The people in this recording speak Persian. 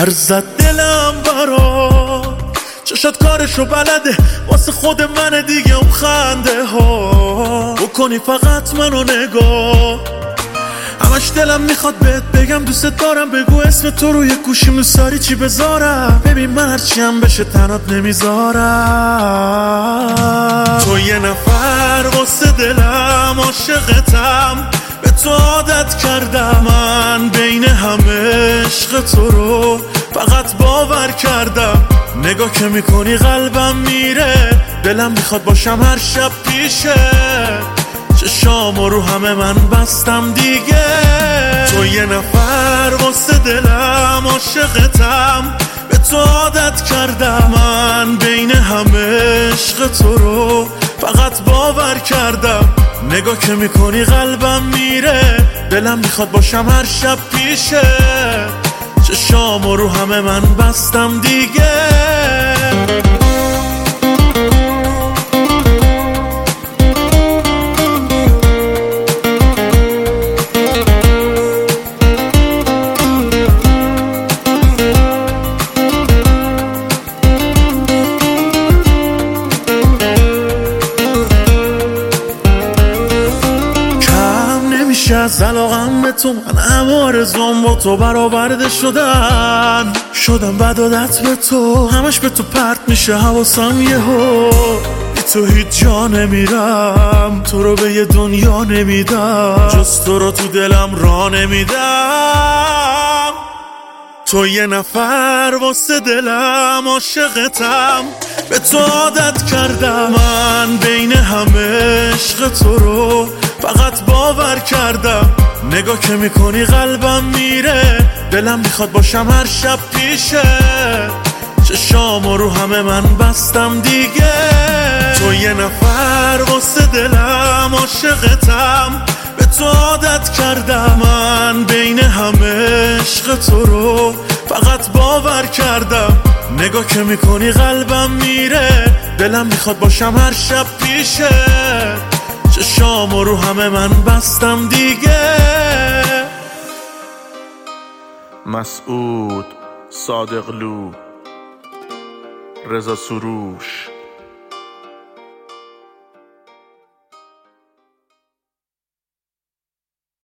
پر زد دلم برات، چشات کارشو بلده، واسه خود من دیگه اون خنده ها بکنی فقط منو نگاه. همش دلم میخواد بهت بگم دوست دارم، بگو اسم تو روی گوشیم دوست چی بذارم. ببین من هرچی هم بشه تنات نمیذارم. تو یه نفر واسه دلم، عاشقتم، به تو عادت کردم. من بین همه عشق تو رو فقط باور کردم. نگاه که میکنی قلبم میره، دلم میخواد باشم هر شب پیشه. چشامو رو همه من بستم دیگه. تو یه نفر واسه دلم، عاشقتم، به تو عادت کردم. من بین همه عشق تو رو فقط باور کردم. نگاه که میکنی قلبم میره، دلم میخواد باشم هر شب پیشه. چشامو رو همه من بستم دیگه. از علاقم به تو من عوارضم با تو برآورده شدم بد عادت به تو، همش به تو پرت میشه حواسم یهو. بی تو هیچ جا نمیرم، تو رو به یه دنیا نمیدم، جز تو رو تو دلم را نمیدم. تو یه نفر واسه دلم، عاشقتم، به تو عادت کردم. من بین همه عشق تو رو فقط باور کردم. نگاه که میکنی قلبم میره، دلم میخواد باشم هر شب پیشه. چشامو رو همه من بستم دیگه. تو یه نفر واسه دلم، عاشقتم، به تو عادت کردم. من بین همه عشق تو رو فقط باور کردم. نگاه که میکنی قلبم میره، دلم میخواد باشم هر شب پیشه. چشامو رو همه من بستم دیگه. مسعود صادقلو، رضا سروش.